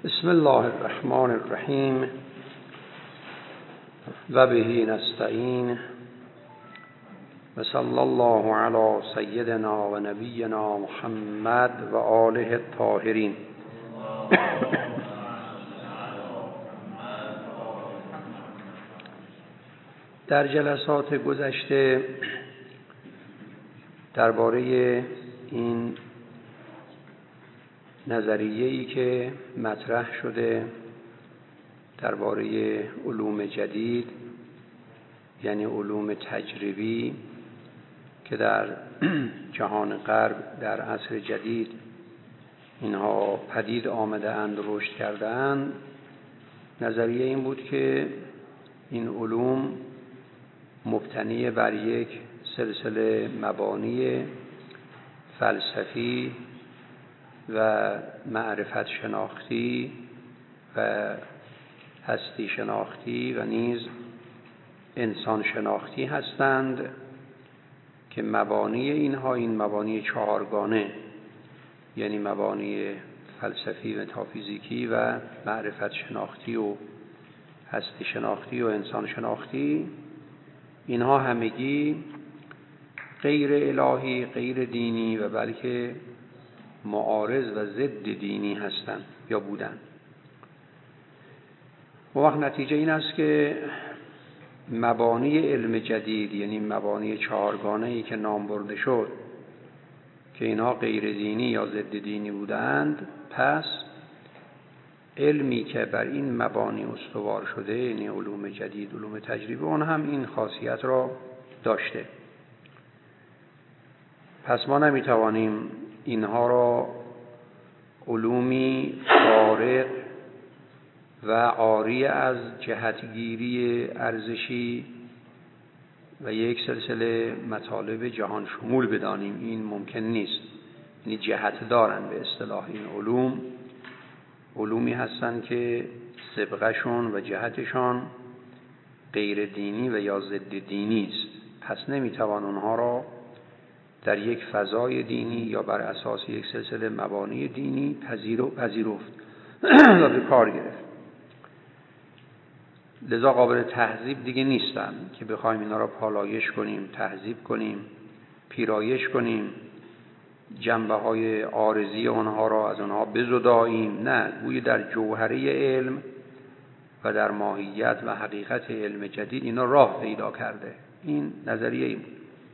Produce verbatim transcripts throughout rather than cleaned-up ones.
بسم الله الرحمن الرحیم و به نستعین و صلی الله علی سیدنا و نبینا محمد و آله الطاهرین. در جلسات گذشته درباره این نظریه‌ای که مطرح شده درباره علوم جدید، یعنی علوم تجربی که در جهان غرب در عصر جدید اینها پدید آمده اند، رشد کرده اند، نظریه این بود که این علوم مبتنی بر یک سلسله مبانی فلسفی و معرفت شناختی و هستی شناختی و نیز انسان شناختی هستند که مبانی اینها این مبانی چهارگانه، یعنی مبانی فلسفی و متافیزیکی و معرفت شناختی و هستی شناختی و انسان شناختی، اینها همگی غیر الهی، غیر دینی و بلکه معارض و ضد دینی هستند یا بودند. و وقت نتیجه این است که مبانی علم جدید، یعنی مبانی چهارگانه‌ای که نام برده شد که اینها غیر دینی یا ضد دینی بودند، پس علمی که بر این مبانی استوار شده، یعنی علوم جدید، علوم تجربی، اون هم این خاصیت را داشته. پس ما نمیتوانیم اینها را علومی فارغ و عاری از جهتگیری ارزشی و یک سلسله مطالب جهان شمول بدانیم. این ممکن نیست. یعنی جهت دارن به اصطلاح این علوم، علومی هستند که سبقشون و جهتشان غیر دینی و یا ضد دینی است. پس نمیتوان اونها را در یک فضای دینی یا بر اساس یک سلسله مبانی دینی پذیرفت و به کار گرفت. لذا قابل تهذیب دیگه نیستن که بخوایم اینا را پالایش کنیم، تهذیب کنیم، پیرایش کنیم، جنبه های عارضی اونها را از اونها بزداییم. نه، گویا در جوهره علم و در ماهیت و حقیقت علم جدید اینا راه پیدا کرده. این نظریه این.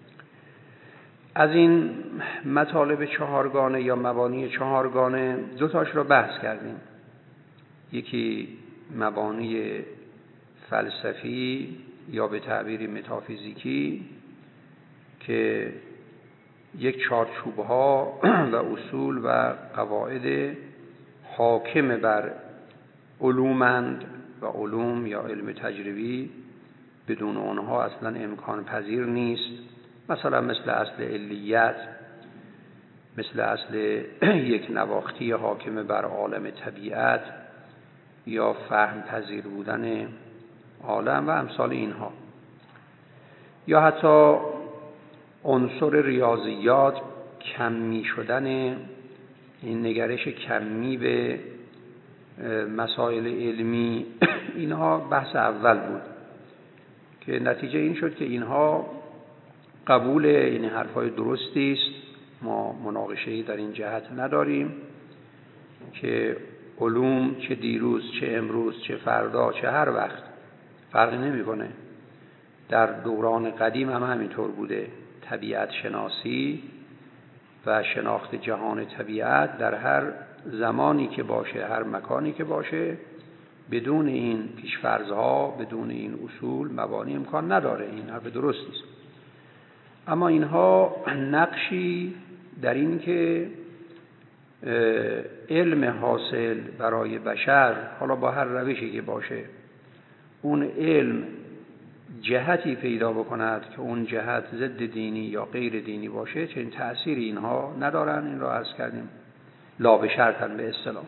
از این مطالب چهارگانه یا مبانی چهارگانه دو تاش را بحث کردیم. یکی مبانی فلسفی یا به تعبیر متافیزیکی که یک چارچوب‌ها و اصول و قواعد حاکم بر علومند و علوم یا علم تجربی بدون آنها اصلا امکان پذیر نیست. مثلا مثل اصل علیت، مثل اصل یک نواختی حاکم بر عالم طبیعت یا فهم پذیر بودن عالم و امثال اینها، یا حتی عنصر ریاضیات، کمی شدن این نگرش کمی به مسائل علمی، اینها بحث اول بود که نتیجه این شد که اینها قبول این حرفای درستی است. ما مناقشه‌ای در این جهت نداریم که علوم چه دیروز چه امروز چه فردا چه هر وقت فرقی نمی‌کنه، در دوران قدیم هم همینطور بوده. طبیعت شناسی و شناخت جهان طبیعت در هر زمانی که باشه، هر مکانی که باشه، بدون این پیش‌فرض‌ها، بدون این اصول مبانی امکان نداره. این حرف درستی است. اما اینها نقشی در این که علم حاصل برای بشر، حالا با هر روشی که باشه، اون علم جهتی پیدا بکند که اون جهت ضد دینی یا غیر دینی باشه، چنین تأثیری اینها ندارن. این را عرض کردیم، لا بشرطن به اصطلاح.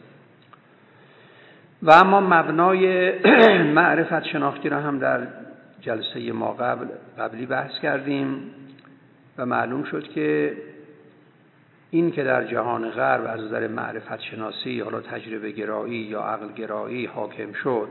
و اما مبنای معرفت شناختی را هم در جلسه ما قبل قبلی بحث کردیم و معلوم شد که این که در جهان غرب از نظر معرفت شناسی، حالا تجربه گرایی یا عقل گرایی حاکم شد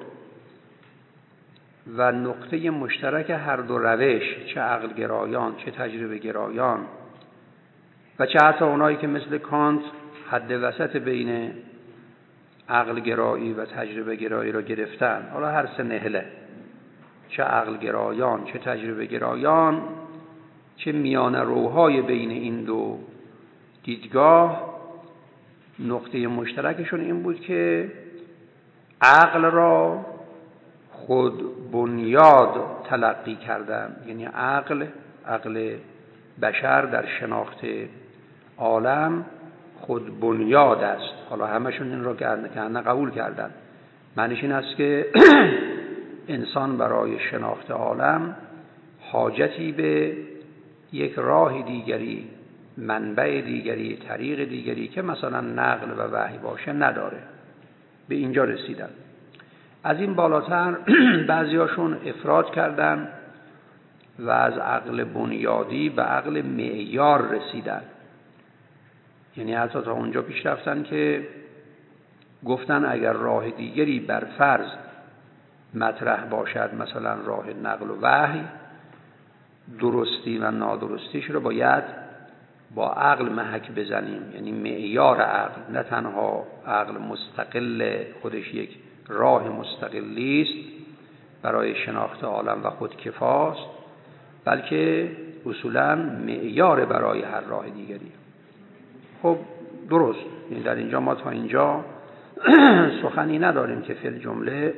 و نقطه مشترک هر دو روش، چه عقل گرایان چه تجربه گرایان و چه حتی اونایی که مثل کانت حد وسط بین عقل گرایی و تجربه گرایی را گرفتن، حالا هر سه نهله، چه عقل گرایان چه تجربه گرایان، چه میان روهای بین این دو دیدگاه، نقطه مشترکشون این بود که عقل را خود بنیاد تلقی کردن. یعنی عقل عقل بشر در شناخت عالم خود بنیاد است. حالا همشون این را که قبول کردن. معنیش این است که انسان برای شناخت عالم حاجتی به یک راه دیگری، منبع دیگری، طریق دیگری که مثلا نقل و وحی باشه نداره. به اینجا رسیدن. از این بالاتر بعضیاشون افراد کردن و از عقل بنیادی به عقل معیار رسیدن. یعنی حتی تا اونجا پیش رفتن که گفتن اگر راه دیگری بر فرض مطرح باشد، مثلا راه نقل و وحی، درستی و نادرستیش رو باید با عقل محک بزنیم. یعنی معیار عقل، نه تنها عقل مستقل خودش یک راه مستقلی است برای شناخت عالم و خودکفاست، بلکه اصولاً معیار برای هر راه دیگری. خب درست، یعنی در اینجا ما تا اینجا سخنی نداریم که فی الجمله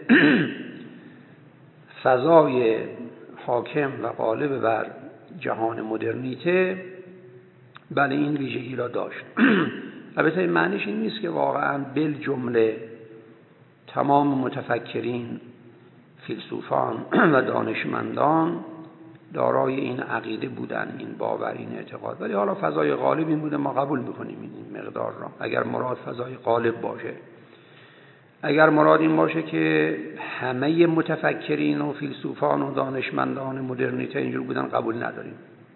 فضای حاکم و غالب بر جهان مدرنیته بله این ویژگی را داشت. البته این معنیش این نیست که واقعاً بالجمله تمام متفکرین، فیلسوفان و دانشمندان دارای این عقیده بودن، این باور، این اعتقاد، ولی حالا فضای غالب این بوده، ما قبول میکنیم این مقدار را. اگر مراد فضای غالب باشه، اگر مراد این باشه که همه متفکرین و فیلسوفان و دانشمندان مدرنیته اینجور بودن، قبول نداریم.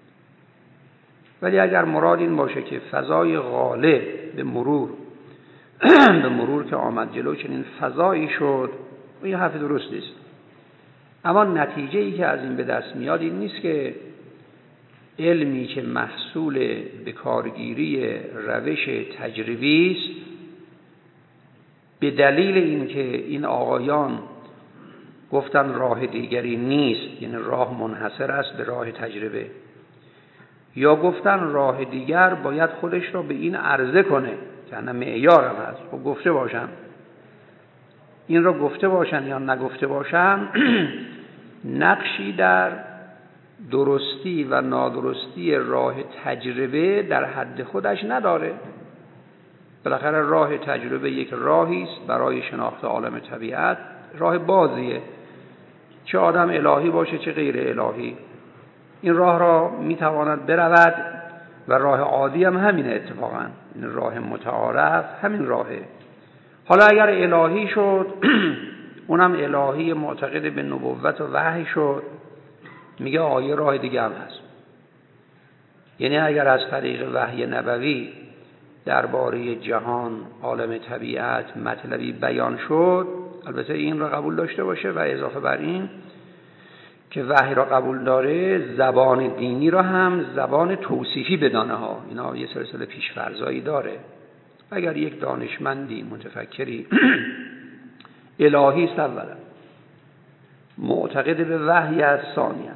ولی اگر مراد این باشه که فضای غالب به مرور به مرور که آمد جلو چنین فضایی شد، این حرف درست است. اما نتیجه ای که از این به دست میاد این نیست که علمی که محصول به کارگیری روش تجربی است، به دلیل اینکه این آقایان گفتن راه دیگری نیست، یعنی راه منحصر است به راه تجربه، یا گفتن راه دیگر باید خودش را به این عرضه کنه که انا معیار هم هست، خب گفته باشن، این را گفته باشن یا نگفته باشن نقشی در درستی و نادرستی راه تجربه در حد خودش نداره. بالاخره راه تجربه یک راهی است برای شناخت عالم طبیعت، راه بازیه، چه آدم الهی باشه چه غیر الهی، این راه را میتواند برود و راه عادی هم همینه. اتفاقا این راه متعارف همین راهه. حالا اگر الهی شد اونم الهی معتقد به نبوت و وحی شد، میگه آیه راه دیگه هم هست. یعنی اگر از طریق وحی نبوی درباره جهان، عالم طبیعت مطلبی بیان شد، البته این را قبول داشته باشه و اضافه بر این که وحی را قبول داره، زبان دینی را هم زبان توصیفی بدانه ها. اینا یه سلسله پیش‌فرضایی داره. اگر یک دانشمندی متفکری الهی است، اولا معتقد به وحی است، ثانیا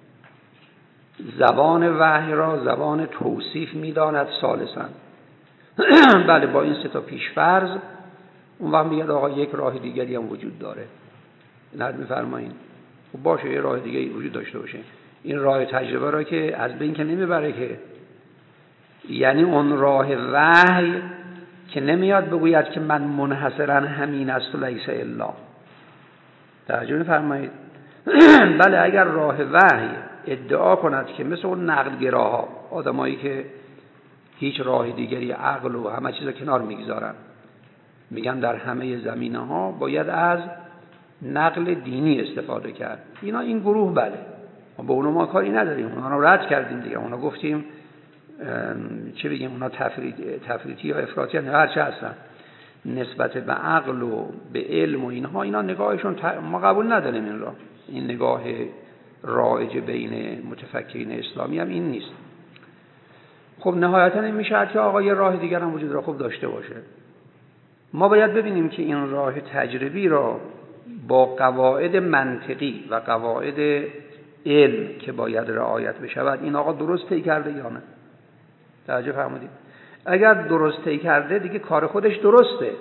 زبان وحی را زبان توصیف میداند، ثالثا بله با این سه تا پیش‌فرض اون وقت میگه آقا یک راه دیگری هم وجود داره. نه میفرمایید خب باشه یه راه دیگری وجود داشته باشه، این راه تجربه را که از بین که نمیبره که. یعنی اون راه وحی که نمیاد بگوید که من منحصرا همین است و لیس الا. توجه می‌فرمایید؟ بله اگر راه وحی ادعا کند که مثل اون نقلگراها، آدمایی که هیچ راه دیگری عقل و همه چیز رو کنار میگذارن، میگن در همه زمینه‌ها باید از نقل دینی استفاده کرد، اینا این گروه بله ما به اونا ما کاری نداریم، اونا رو رد کردیم دیگه. اونا گفتیم چه بگیم اونا تفریطی یا افراطی یا هر چه هستن نسبت به عقل و به علم و اینها، اینا نگاهشون ما قبول نداریم این را. این نگاه رایج بین متفکرین اسلامی هم این نیست. خب نهایتا این میشه که آقا یه راه دیگر هم وجود را خوب داشته باشه. ما باید ببینیم که این راه تجربی را با قواعد منطقی و قواعد علم که باید رعایت بشود این آقا درست طی کرده یا نه. توجه فرمودید؟ اگر درست طی کرده دیگه کار خودش درسته.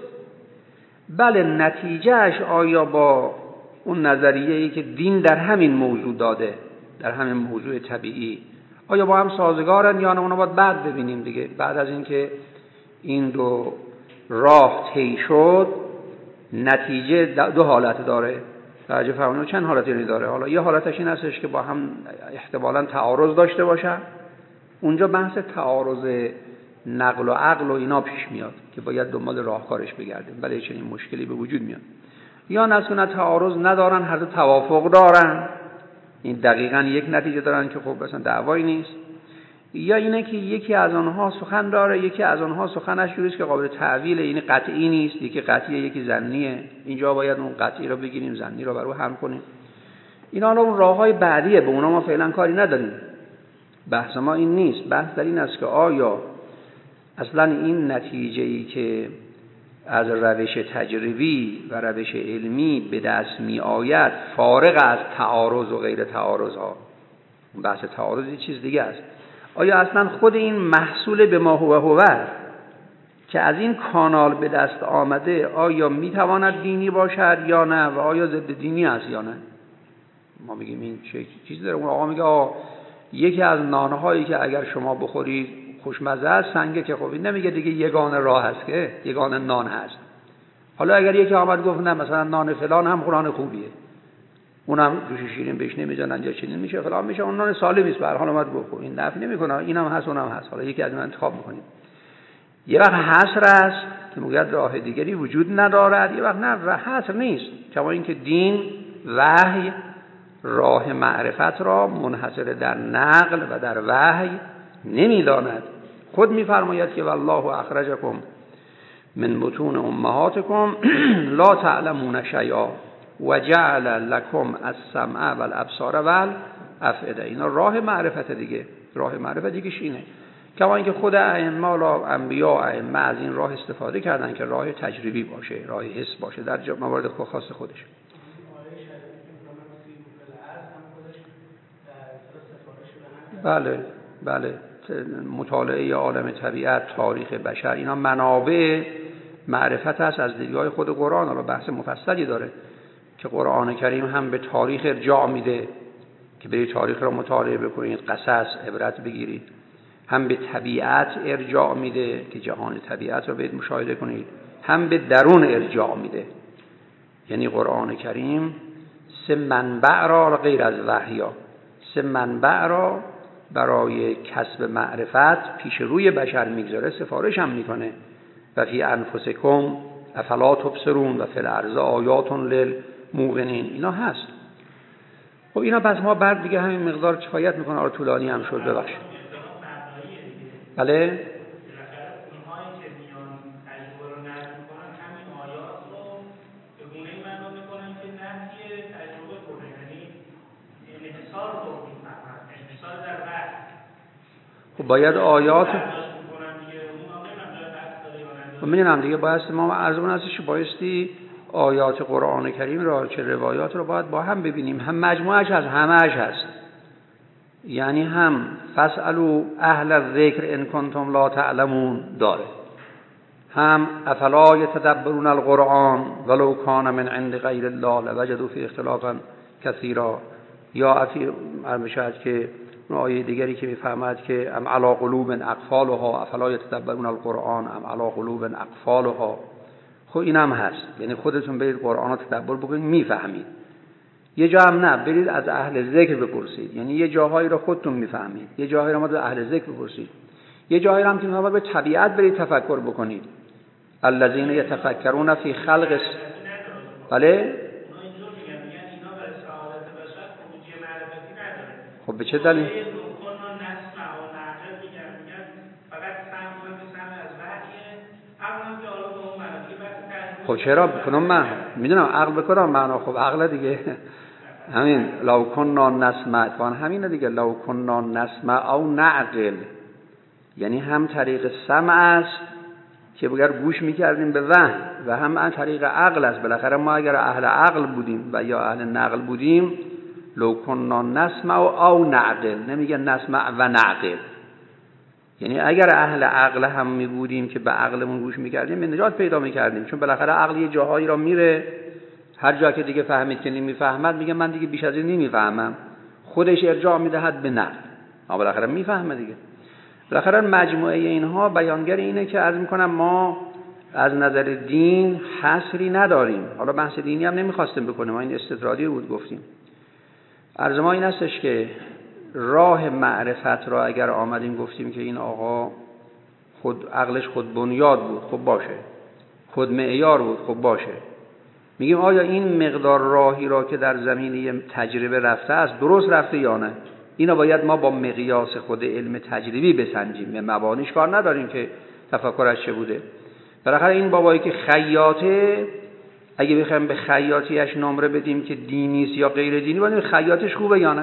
بله نتیجهش آیا با اون نظریه‌ای که دین در همین موضوع داده، در همین موضوع طبیعی، آیا با هم سازگارن یا نه؟ اونو باید بعد ببینیم دیگه. بعد از اینکه این دو راه طی شد نتیجه دو حالت داره. توجه فرمودید؟ چند حالتی داره؟ حالا یه حالتش این هستش که با هم احتمالاً تعارض داشته باشن. اونجا بحث تعارض نقل و عقل و اینا پیش میاد که باید دنبال راهکارش بگردیم. بله چنین مشکلی به وجود میاد. یا نه تعارض ندارن، هر دو توافق دارن، این دقیقاً یک نتیجه دارن که خب مثلا دعوایی نیست. یا اینه که یکی از آنها سخن داره، یکی از آنها سخنش جوریه که قابل تعویل، این قطعی نیست، یکی قطعیه یکی ظنیه. اینجا باید اون قطعی رو بگیریم، ظنی رو بر او هم کنیم. اینا حالا اون راههای بعدیه، به اونا ما فعلا کاری نداریم. بحث ما این نیست. بحث در این است که آیا اصلا این نتیجه‌ای که از روش تجربی و روش علمی به دست می آید فارغ از تعارض و غیر تعارض ها، بحث تعارض یه چیز دیگه است. آیا اصلا خود این محصول به ما هو هو که از این کانال به دست آمده آیا می تواند دینی باشد یا نه و آیا ضد دینی است یا نه؟ ما میگیم این چه چیزی داره. اون آقا میگه آقا یکی از نانهایی که اگر شما بخورید خوشمزه است سنگه، که خب این نمیگه دیگه یگانه راه هست که یگانه نان هست. حالا اگر یکی آمد گفت نه مثلا نان فلان هم قرآن خوبیه، اونم جوش شیرین بهش نمیزنن یا چنین میشه فلان میشه، اون نان سالمی است به هر حال اومد گفت این نفع نمیکنه، اینم هست اونم هست، حالا یکی از اون انتخاب میکنید. یه وقت حصر است که میگه راه دیگری وجود ندارد، یه وقت نه حصر نیست. کما اینکه دین وحی راه معرفت را منحصر در نقل و در وحی نمیداند. خود میفرماید که والله اخرجکم من بطون امهاتکم لا تعلمون شیئا و جعل لکم السمع والابصار والافئده. اینا راه معرفت دیگه. راه معرفت دیگه اینه. کما اینکه خود ائمه و انبیا ائمه از این راه استفاده کردن که راه تجربی باشه، راه حس باشه در موارد خاص خودش. بله بله مطالعه عالم طبیعت، تاریخ بشر، اینا منابع معرفت هست از دیدگاه خود قرآن. حالا بحث مفصلی داره که قرآن کریم هم به تاریخ ارجاع میده که برید تاریخ را مطالعه بکنید، قصص عبرت بگیرید، هم به طبیعت ارجاع میده که جهان طبیعت را برید مشاهده کنید، هم به درون ارجاع میده. یعنی قرآن کریم سه منبع را غیر از وحی سه منبع را برای کسب معرفت پیش روی بشر میگذاره، سفارش هم میکنه. و فی انفسکم افلا تبصرون و فی الارض آیات للموقنین. اینا هست. خب اینا پس ما بعد دیگه همین مقدار کفایت میکنه. آره طولانی هم شد ببخشید. بله خب باید آیات خب میدونم دیگه باید ما ارزمون هستش بایستی آیات قرآن کریم را چه روایات را باید با هم ببینیم. هم مجموعش از همهش هست. یعنی هم فاسألوا اهل الذکر ان کنتم لا تعلمون داره، هم افلا یتدبرون القرآن ولو کان من عند غیر الله لوجدوا فی اختلافا کثیرا، یا افی ارمشاد که آیه دیگری که میفهمد که ام علی قلوب اقفالها افلا یتدبرون القرآن ام علی قلوب اقفالها. خب اینم هست. یعنی خودتون برید قرآن رو تدبر بکنید میفهمید. یه جا هم نه، برید از اهل ذکر بپرسید. یعنی یه جاهایی رو خودتون میفهمید، یه جاهایی رو ما از اهل ذکر بپرسید، یه جاهایی رو هم که میفهمید به طبیعت برید تفکر بکنید. الذین یتفکرون فی خلق. بله خب به چه دلیل؟ خب چرا بکنم؟ من میدونم عقل بکنم معنا. خب عقل دیگه همین لو کننا نسمع، وان همینه دیگه، لو کننا نسمع او نعقل، یعنی هم طریق سمع است که بگر گوش میکردیم به وحی و هم از طریق عقل است. بالاخره ما اگر اهل عقل بودیم و یا اهل نقل بودیم، لو کننا نسمع او نعقل، نمیگه نسمع و نعقل، یعنی اگر اهل عقل هم می بودیم که به عقلمون گوش میکردیم نجات پیدا میکردیم. چون بالاخره عقل یه جاهایی را میره، هر جا که دیگه فهمید که نمیفهمد میگه من دیگه بیش از این نمیفهمم، خودش ارجاع میدهد به نقل، اما بالاخره میفهمه دیگه. بالاخره مجموعه اینها بیانگر اینه که عرض میکنم ما از نظر دین حصری نداریم. حالا بحث دینی هم نمیخواستیم بکنیم، ما این استطرادی بود گفتیم. عرض ما این استش که راه معرفت را اگر آمدیم گفتیم که این آقا خود عقلش خود بنیاد بود، خب باشه، خود معیار بود، خب باشه، میگیم آیا این مقدار راهی را که در زمینه تجربه رفته است درست رفته یا نه؟ اینا باید ما با مقیاس خود علم تجربی بسنجیم، به مبانیش کار نداریم که تفکرش چه بوده. بالاخره این بابایی که خیاطه، اگه بخوایم به خیاطیش نمره بدیم که دینیست یا غیر دینی، باید خیاطش خوبه یا نه،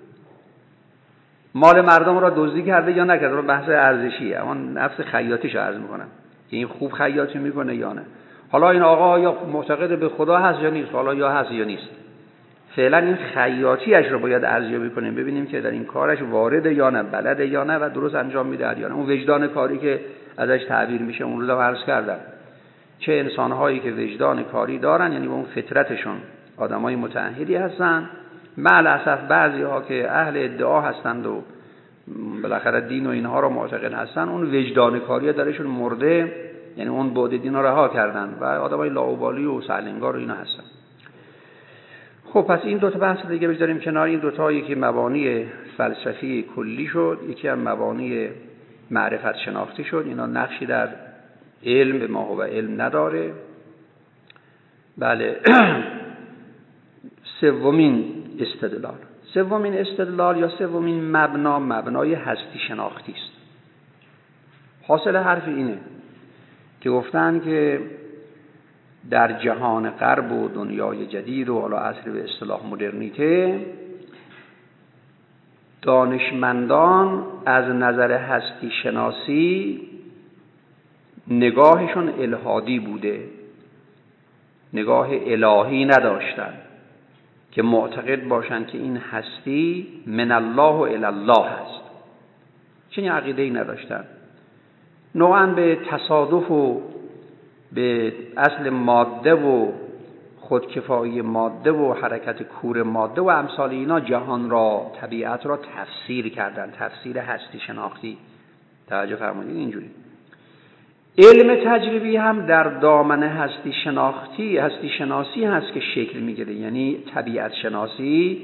مال مردم را دزدی کرده یا نکرده، رو بحث ارزشیه، اما نفس خیاطیش عرض میکنم که این خوب خیاطی میکنه یا نه. حالا این آقا یا معتقد به خدا هست یا نیست، حالا یا هست یا نیست، فعلا این خیاطیش رو باید ارزیابی کنیم، ببینیم که در این کارش وارده یا نه، بلده یا نه و درست انجام میده یا نه. اون وجدان کاری که ازش تعبیر میشه اون روزا عرض کردم، چه انسان‌هایی که وجدان کاری دارن، یعنی با اون فطرتشون آدمای متعهدی هستن، مع الاسف بعضی‌ها که اهل ادعا هستند و بالاخره دین و اینها رو معتقد هستن، اون وجدان کاری درشون مرده، یعنی اون بعد دین رو رها کردن و آدمای لاابالی و سرلنگار و اینا هستن. خب پس این دو تا بحث دیگه بذاریم کنار. این دو تا، یکی مبانی فلسفی کلی شد، یکی هم مبانی معرفت شناختی شد. اینا نقشی در علم به ما هو علم نداره. بله. سومین استدلال سومین استدلال یا سومین مبنا، مبنای هستی شناختی است. حاصل حرف اینه که گفتن که در جهان غرب و دنیای جدید و حالا عصر به اصطلاح مدرنیته، دانشمندان از نظر هستی شناسی نگاهشون الهادی بوده، نگاه الهی نداشتن که معتقد باشن که این هستی من الله و الی الله هست. چنین عقیده‌ای نداشتن. نوعاً به تصادف و به اصل ماده و خودکفایی ماده و حرکت کور ماده و امثال اینا جهان را، طبیعت را تفسیر کردن، تفسیر هستی شناختی. توجه فرمودید اینجوری. علم تجربی هم در دامن هستی شناختی، هستی شناسی هست که شکل میگیره، یعنی طبیعت شناسی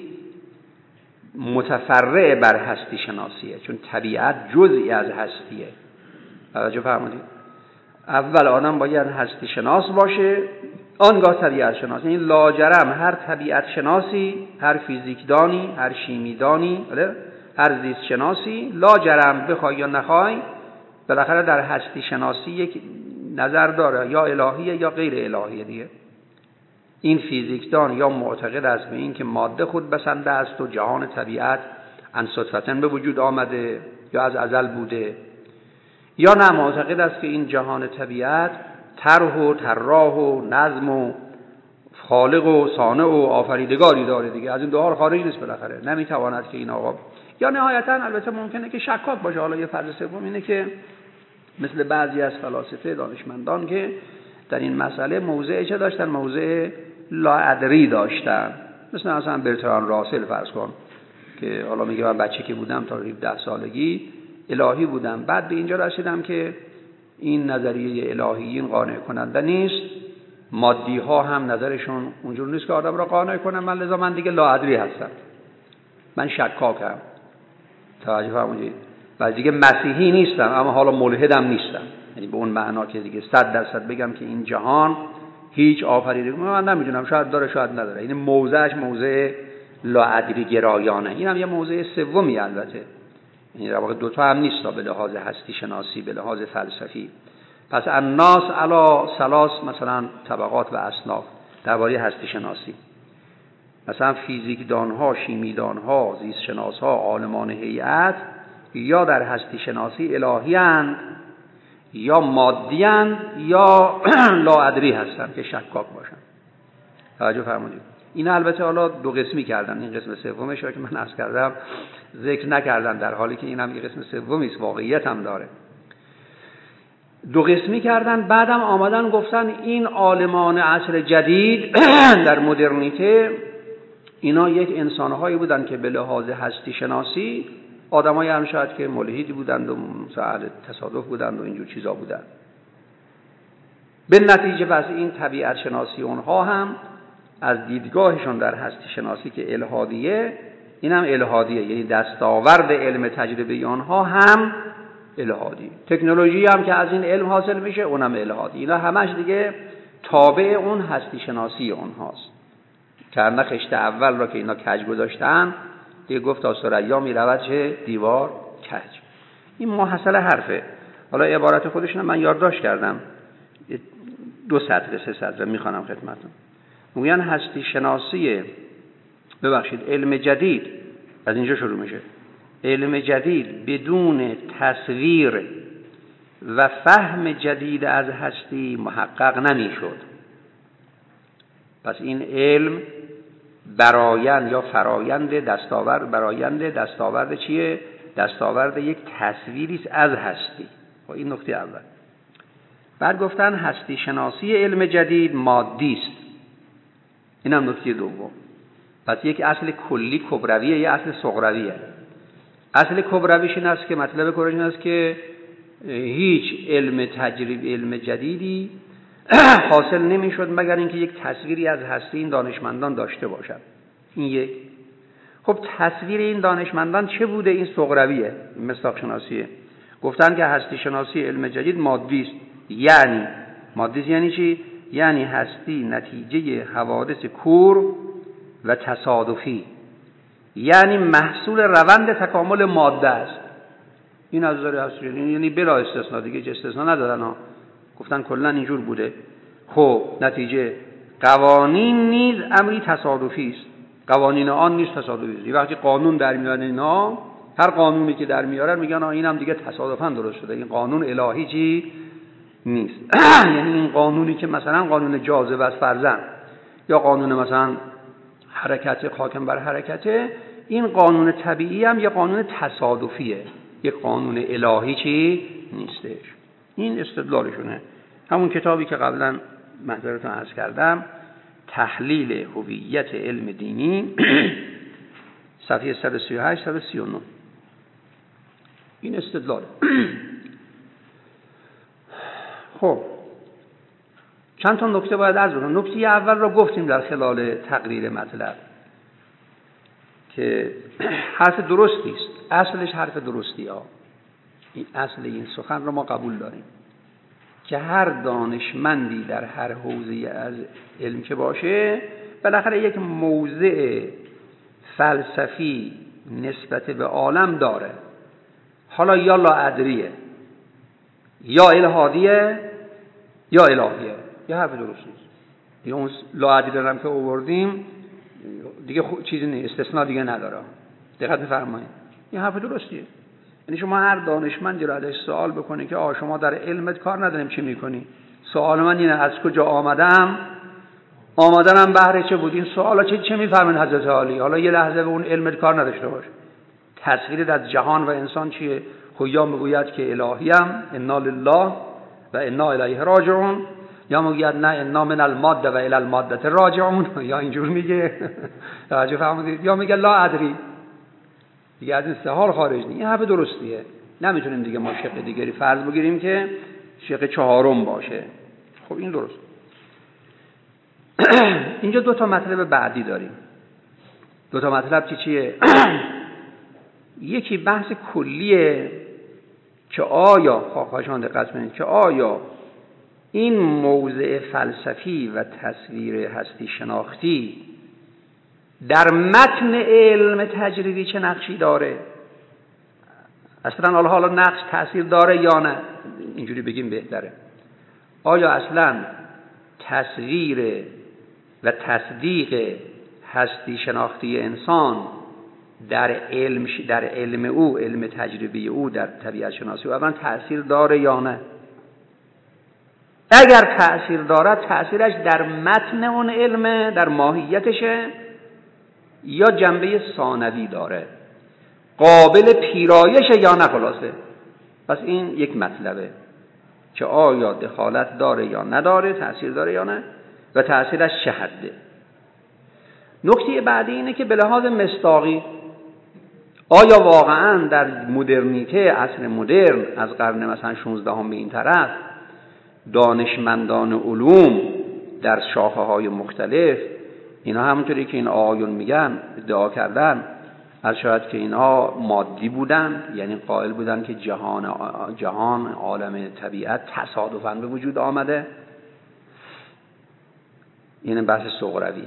متفرع بر هستی شناسیه، چون طبیعت جزئی از هستیه. توجه فرمودید. اول آدم باید هستی شناس باشه، آنگاه طبیعت شناس. این لاجرم هر طبیعت شناسی، هر فیزیک دانی، هر شیمی دانی، هر زیست شناسی، لاجرم بخوای یا نخوای بالاخره در هستی شناسی یک نظر داره، یا الهیه یا غیر الهیه دیگه. این فیزیکدان یا معتقد است به این که ماده خود بسنده است و جهان طبیعت ان صدفةً به وجود آمده یا از ازل بوده، یا نه معتقد است که این جهان طبیعت طرح و طراح و نظم و خالق و صانع و آفریدگاری داره دیگه، از این دو ها خارج نیست بالاخره، نمیتواند که این آقا، یا نهایتا البته ممکنه که شکاک باشه. حالا یه فرض سوم اینه که مثل بعضی از فلاسفه دانشمندان که در این مسئله موضع چه داشتن؟ موضع لاادری داشتن. مثل مثلا برتران راسل فرض کن که حالا میگه من بچه که بودم تا هفده سالگی الهی بودم، بعد به اینجا رسیدم که این نظریه الهیین قانع کننده نیست، مادی ها هم نظرشون اونجور نیست که آدم را قانع کنن، من لذا من دیگه لاادری هستم، من شکاکم. توجه فرمودید. و دیگه مسیحی نیستم اما حالا ملحدم نیستم، یعنی به اون معنا که دیگه صد درصد بگم که این جهان هیچ آفریدگاری من نمیدونم، شاید داره شاید نداره. این موضعش موضع لاادری گرایانه. این هم یه موضع سومی البته، یعنی در واقع دوتا هم نیست به لحاظ هستی شناسی، به لحاظ فلسفی. پس الناس علی ثلاث مثلا طبقات و اصناف درباره هستی شناسی. مثلا فیزیکدانها، شیمیدانها، زیست شناسها، عالمان هیئت یا در هستی شناسی الهی اند یا مادی اند یا لاادری هستند که شکاک باشند. توجه فرمودید. این البته حالا دو قسمی کردن، این قسم سومش رو که من عرض کردم ذکر نکردن، در حالی که اینم یه قسم سومی است، واقعیت هم داره. دو قسمی کردن، بعدم آمدن گفتن این عالمان عصر جدید در مدرنیته اینا یک انسانهایی بودن که به لحاظ هستی شناسی آدمایی هم شاید که ملحدی بودند و مسائل تصادف بودند و اینجور چیزا بودند. به نتیجه پس این طبیعت شناسی اونها هم از دیدگاهشون در هستی شناسی که الهادیه، این هم الهادیه، یعنی دستاورد علم تجربی اونها هم الهادی، تکنولوژی هم که از این علم حاصل میشه اونم الهادی. اینا همش دیگه تابع اون هستی شناسی اونهاست. کرنه خشت اول را که اینا کج گذاشتن دیگه گفت تا ثریا میرود چه دیوار کج. این محصل حرفه. حالا عبارت خودشون من یادداشت کردم، دو سطر سه سطر میخوانم خدمتتون. میگن هستی شناسی ببخشید علم جدید از اینجا شروع میشه. علم جدید بدون تصویر و فهم جدید از هستی محقق نمیشد. پس این علم برایند یا فرایند دستاورد برایند دستاورد چیه؟ دستاورد یک تصویری است از هستی. و این نکته اول. بعد گفتن هستی شناسی علم جدید مادی است. اینم نکته دوم. پس یک اصل کلی کبرویه، یک اصل صغرویه. اصل کبرویش این است که مطلب کلیش این است که هیچ علم تجربی علم جدیدی حاصل نمیشد مگر اینکه یک تصویری از هستی این دانشمندان داشته باشد. این یک. خب تصویر این دانشمندان چه بوده؟ این صغرویه، مصداق شناسیه. گفتن که هستی شناسی علم جدید مادی است. یعنی مادی است یعنی چی؟ یعنی هستی نتیجه حوادث کور و تصادفی، یعنی محصول روند تکامل ماده است. این از نظر هستی یعنی بلا استثناء، دیگه چه استثناء ندادن ها. گفتن کلا اینجور بوده. خب نتیجه قوانین نیز امری تصادفی است. قوانین آن نیز تصادفی است. وقتی قانون در میارن اینا، هر قانونی که در میارن میگن اینم دیگه تصادفاً درست شده، این قانون الهی چی نیست. یعنی این قانونی که مثلا قانون جاذبه است فرضاً، یا قانون مثلا حرکت حاکم بر حرکته، این قانون طبیعی هم یه قانون تصادفیه، یک قانون الهی چی نیستش. این استدلالشونه. همون کتابی که قبلا محضرتون عرض کردم، تحلیل هویت علم دینی، صفحه صد و سی و هشت صد و سی و نه. این استدلال. خب چند تا نکته باید عرض کنم. نکته اول را گفتیم در خلال تقریر مطلب که حرف درستی است، اصلش حرف درستی ها. این اصل این سخن را ما قبول داریم که هر دانشمندی در هر حوزه از علم که باشه بالاخره یک موضع فلسفی نسبت به عالم داره. حالا یا لاادریه یا الهادیه یا الهیه. یه حرف درست نیست. یا اون لاادری هم که آوردیم دیگه چیزی نیست، استثناء دیگه نداره. دقت بفرمایید. این حرف درستیه. یعنی شما هر دانشمندی رو ازش سوال بکنی که آ شما در علمت کار نداریم چی میکنی؟ سوال من اینه از کجا آمدم؟ آمدنم بهر چه بود؟ این سوالا چه چه میفهمن حضرت عالی؟ حالا یه لحظه به اون علمت کار نداشته باش. تصویرت از جهان و انسان چیه؟ خویا میگوید که الهیم، انا لله و انا الیه راجعون، یا میگوید نه انا من الماده و الی الماده راجعون، یا اینجور میگه. توجه فرمودید؟ یا میگه لا ادری. دیگه از این سه حال خارج نیست. این حرف درستیه. نمیتونیم دیگه ما شق دیگری فرض بگیریم که شق چهارم باشه. خب این درست. اینجا دو تا مطلب بعدی داریم. دو تا مطلب چی چیه؟ یکی بحث کلیه که آیا خواهشان دقت کنید که آیا این موضع فلسفی و تصویر هستی شناختی در متن علم تجربی چه نقشی داره؟ اصلا حالا حالا نقش تأثیر داره یا نه؟ اینجوری بگیم بهتره. آیا اصلا تصویر و تصدیق هستی شناختی انسان در علم در علم او، علم تجربی او، در طبیعت شناسی او اولا تأثیر داره یا نه؟ اگر تأثیر دارد، تأثیرش در متن اون علم، در ماهیتشه، یا جنبه ثانوی داره، قابل پیرایشه یا نه؟ خلاصه پس این یک مطلبه که آیا دخالت داره یا نداره، تأثیر داره یا نه، و تأثیرش چه حده. نکته بعدی اینه که به لحاظ مصداقی آیا واقعا در مدرنیته، عصر مدرن از قرن مثلا شانزدهم به این طرف، دانشمندان علوم در شاخه های مختلف، اینا همونطوری که این آقایون میگن ادعا کردن، از شاید که اینها مادی بودن، یعنی قائل بودن که جهان جهان عالم طبیعت تصادفاً به وجود آمده. این بحث سغراویه.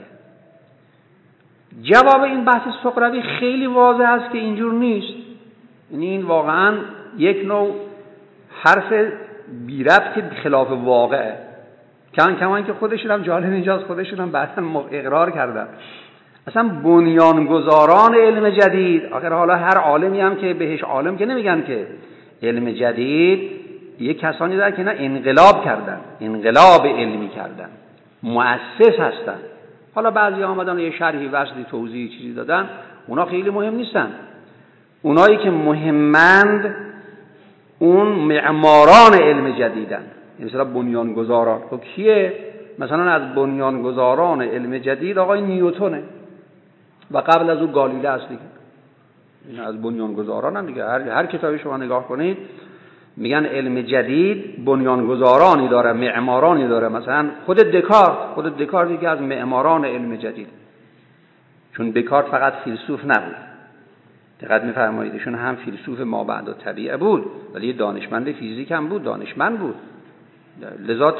جواب این بحث سغراوی خیلی واضح است که اینجور نیست. یعنی این واقعاً یک نوع حرف بی ربط خلاف واقعه. کمان کمان که خودشون هم جالب اینجاست، خودشون هم بعداً اقرار کردن اصلا بنیانگذاران علم جدید، آخر حالا هر عالمی هم که بهش عالم که نمیگن که، علم جدید یک کسانی دارن که نه انقلاب کردن، انقلاب علمی کردن، مؤسس هستن. حالا بعضی آمدن یه شرحی وصلی توضیحی چیزی دادن، اونا خیلی مهم نیستن. اونایی که مهمند اون معماران علم جدیدن، مثلا بنیانگذاران. خب کیه؟ مثلا از بنیانگذاران علم جدید آقای نیوتونه و قبل از او گالیله است دیگه. این از بنیانگذاران هم دیگه. هر, هر کتابی شما نگاه کنید میگن علم جدید بنیانگذارانی داره، معمارانی داره. مثلا خود دکارت، خود دکارت دیگه از معماران علم جدید، چون دکارت فقط فیلسوف نبود، دقت می‌فرمایید، ایشون هم فیلسوف مابعد الطبیعه بود ولی دانشمند فیزیک هم بود، دانشمند بود. لذا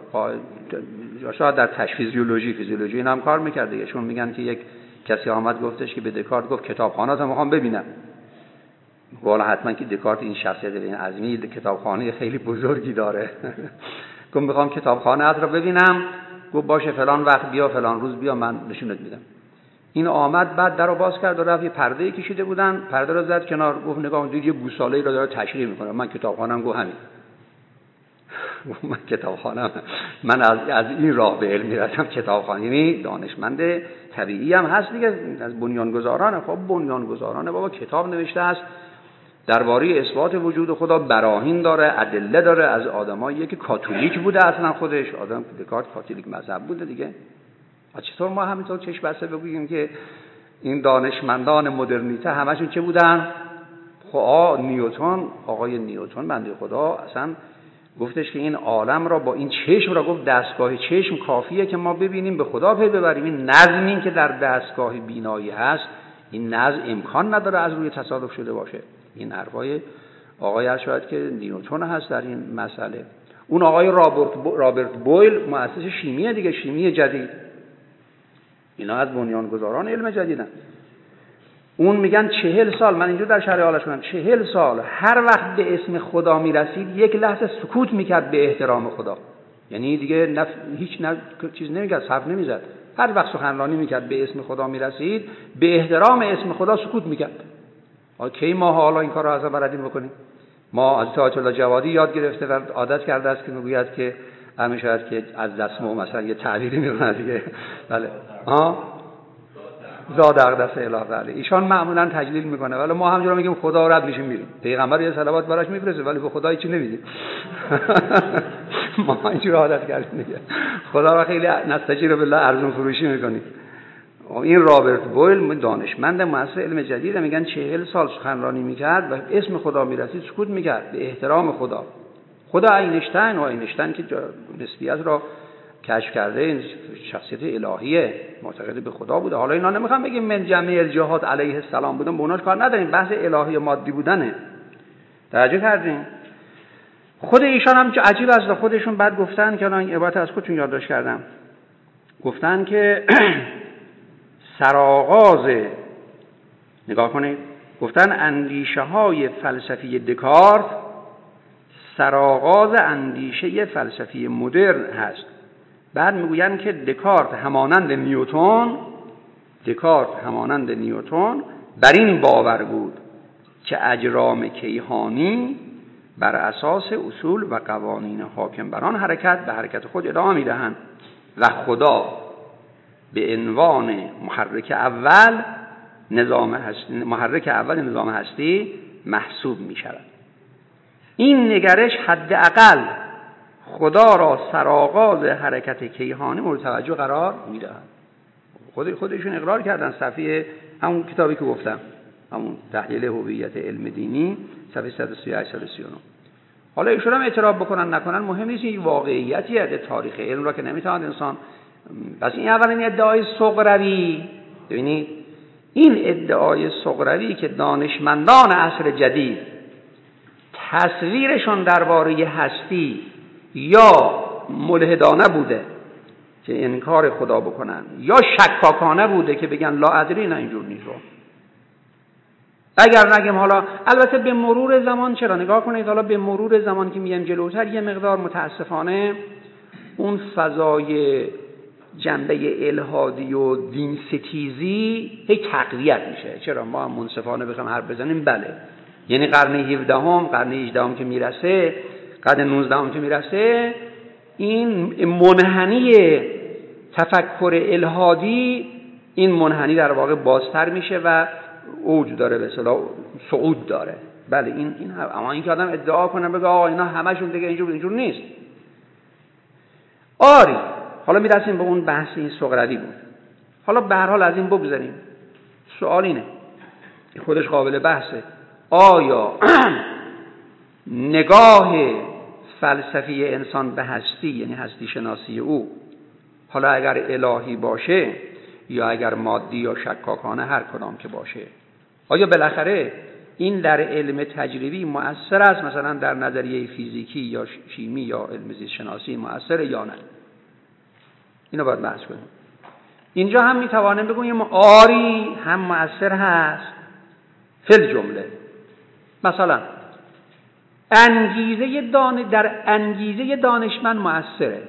شاید در تشفیزیولوژی، فیزیولوژی این هم کار میکرد دیگه. چون میگن که یک کسی آمد گفتش که به دکارت گفت کتابخانه‌تو میخوام ببینم. والا حتما که دکارت این شخصیت این عظیمی کتابخانه خیلی بزرگی داره. گفت میخوام کتابخانه‌ات رو ببینم. گفت باشه فلان وقت بیا، فلان روز بیا، من نشونت میدم. این آمد، بعد درو باز کرد و رفت، یه پرده کشیده بودن، پرده رو زد کنار، گفت نگاه دید یه گوساله‌ای رو داره تشریح میکنه. من کتابخانه‌ام گفت همین. من کتابخانه‌ام، من از از این راه به علم میرسم. کتابخانه یعنی دانشمند طبیعی هم هست دیگه، از بنیانگذاران. خب بنیانگذاران بابا کتاب نوشته است درباره اثبات وجود خدا، براهین داره، ادله داره، از آدمایی که کاتولیک بوده اصلا خودش. آدم دکارت کاتولیک مذهب بوده دیگه. چطور ما همینطور چشم بسته بگوییم که این دانشمندان مدرنیته همشون چه بودن؟ خب نیوتن، آقای نیوتن بنده خدا اصلا گفتش که این عالم را با این چشم را، گفت دستگاه چشم کافیه که ما ببینیم به خدا پی ببریم. این نظمی که در دستگاه بینایی هست، این نظم امکان نداره از روی تصادف شده باشه. این حرفای آقای شاید که نیوتن هست در این مسئله. اون آقای رابرت رابرت بویل مؤسس شیمی دیگه، شیمی جدید. اینا از بنیانگذاران علم جدیدن. اون میگن چهل سال، من اینجا در شرح حالش کنم، چهل سال هر وقت به اسم خدا میرسید یک لحظه سکوت میکرد به احترام خدا. یعنی دیگه نف... هیچ نف... چیز نمیکرد، حرف نمیزد. هر وقت سخنرانی میکرد به اسم خدا میرسید، به احترام اسم خدا سکوت میکرد. حالا کی ما حالا این کار رو اصلا بلدیم بکنیم؟ ما از آیت الله جوادی یاد گرفته و عادت کرده است که میگوید که همیشه شاید که از دستمو مثلا یه تعبیری میکنه دیگه. بله ها زاد اقدس اله. بله ایشان معمولا تجلیل میکنه، ولی ما همونجوری میگیم خدا رد میشیم میریم. پیغمبر یه صلوات براش میفرسته ولی به خدا هیچی نمیدیم. ما اینجوری عادت کردیم دیگه. خدا را خیلی نستجیر بالله ارزون فروشی میکنیم. این رابرت بویل دانشمند مؤسس علم جدید، میگن چهل سال سخنرانی میکرد و اسم خدا میرسید سکوت میکرد به احترام خدا. خدا اینشتین و اینشتین که نسبیت را کشف کرده، این شخصیت الهیه، معتقد به خدا بوده. حالا اینا نمیخوام بگیم من جمعی الجهات علیه السلام بودن، به اوناش کار نداریم، بحث الهی مادی بودنه. توجه کردین؟ خود ایشان هم عجیب است، خودشون بعد گفتن که الان عبارت از خودشون یادداشت کردم، گفتن که سرآغاز، نگاه کنید، گفتن اندیشه های فلسفی دکارت سرآغاز اندیشه فلسفی مدرن هست. بعد میگویند که دکارت همانند نیوتن دکارت همانند نیوتن بر این باور بود که اجرام کیهانی بر اساس اصول و قوانین حاکم بر آن حرکت به حرکت خود ادامه میدهند و خدا به عنوان محرک اول نظام هستی محرک اول نظام هستی محسوب می شود. این نگرش حداقل خدا را سرآغاز حرکت کیهانی مورد توجه قرار میدهد. خود خودشون اقرار کردن. صفحه همون کتابی که گفتم، همون تحلیل هویت علم دینی، صفحه صد و سی و هشت صد و سی و نه. حالا ایشون هم اعتراف بکنن نکنن مهم نیست، این واقعیتیه در تاریخ علم را که نمیتواند انسان. پس این اولین ادعای صغروی، ببینید این ادعای صغروی که دانشمندان عصر جدید تصویرشون درباره هستی یا ملحدانه بوده که انکار خدا بکنن یا شکاکانه بوده که بگن لا ادری، نه اینجور نیست. اگر نگیم حالا البته به مرور زمان، چرا نگاه کنید حالا به مرور زمان که میایم جلوتر یه مقدار متاسفانه اون فضای جنبه الهادی و دین ستیزی هی تقویت میشه. چرا ما هم منصفانه بخوام حرف بزنیم؟ بله، یعنی قرن هفدهم قرن هجدهم که میرسه، قرن نوزدهم که میرسه، این منحنی تفکر الهادی، این منحنی در واقع بازتر میشه و اوج داره، به اصطلاح صعود داره. بله این این اما این که آدم ادعا کنه بگه آقا اینا همشون دیگه اینجور اینجور نیست. آری حالا میرسیم به اون بحث این صغروی بود. حالا به هر حال از این بگذاریم. سوال اینه، خودش قابل بحثه، آیا نگاه فلسفی انسان به هستی، یعنی هستی شناسی او، حالا اگر الهی باشه یا اگر مادی یا شکاکانه، هر کدام که باشه، آیا بالاخره این در علم تجربی مؤثر است؟ مثلا در نظریه فیزیکی یا شیمی یا علم زیست شناسی مؤثر یا نه؟ اینو باید بحث کنیم. اینجا هم میتوانیم بگوییم آری هم مؤثر هست فل جمله. مثلا انگیزه دان در انگیزه دانشمند مؤثره،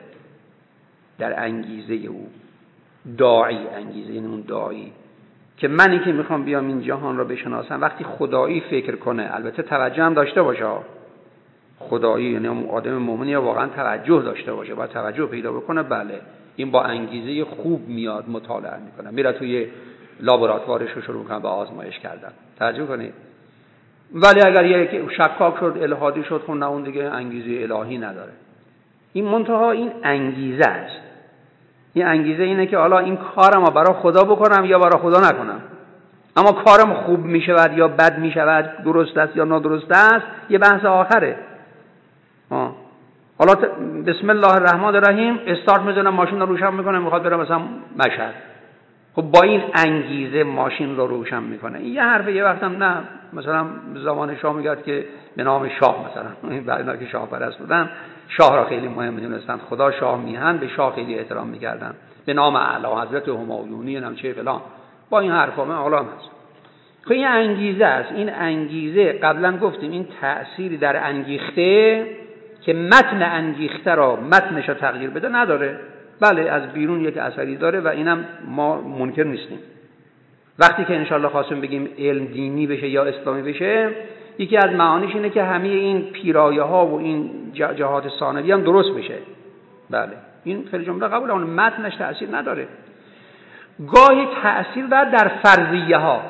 در انگیزه او داعی، انگیزه یعنی اون داعی که منی که میخوام بیام این جهان را بشناسم، وقتی خدایی فکر کنه، البته توجه هم داشته باشه، خدایی یعنی اون آدم مومنی واقعا توجه داشته باشه، باید توجه پیدا بکنه. بله این با انگیزه خوب میاد مطالعه میکنه، میره توی لابراتوارش رو شروع کنه به آزمایش کردن، توجه کنید. ولی اگر یک شکاک شد، الهادی شد، خب نه اون دیگه انگیزه الهی نداره. این منتها این انگیزه است. این انگیزه اینه که حالا این کارم رو برای خدا بکنم یا برای خدا نکنم. اما کارم خوب میشود یا بد میشود، درست است یا نادرست است، یه بحث آخره. آه. حالا ت... بسم الله الرحمن الرحیم استارت میزنم، ماشین رو روشن میکنم، میخواد برم مثلا مشهد. خب با این انگیزه ماشین رو روشن میکنه. این یه حرفه. یه وقتم نه، مثلا زمان شاه میگه که به نام شاه، مثلا بعد که شاه پرست بودن، شاه را خیلی مهم میدونستن، خدا شاه میهن، به شاه خیلی احترام میکردن، به نام اعلی حضرت همایونی نم چه فلان، با این حرفا من حالا هست. خب این انگیزه است. این انگیزه قبلا گفتیم این تأثیری در انگیخته که متن انگیخته را متنش را تغییر بده نداره. بله از بیرون یک اثری داره و اینم ما منکر نیستیم. وقتی که انشالله خواستیم بگیم علم دینی بشه یا اسلامی بشه، یکی از معانیش اینه که همه این پیرایه ها و این جهات ثانوی هم درست بشه. بله این خیلی جمله قبول، اون متنش تأثیر نداره. گاهی تأثیر داره در فرضیه ها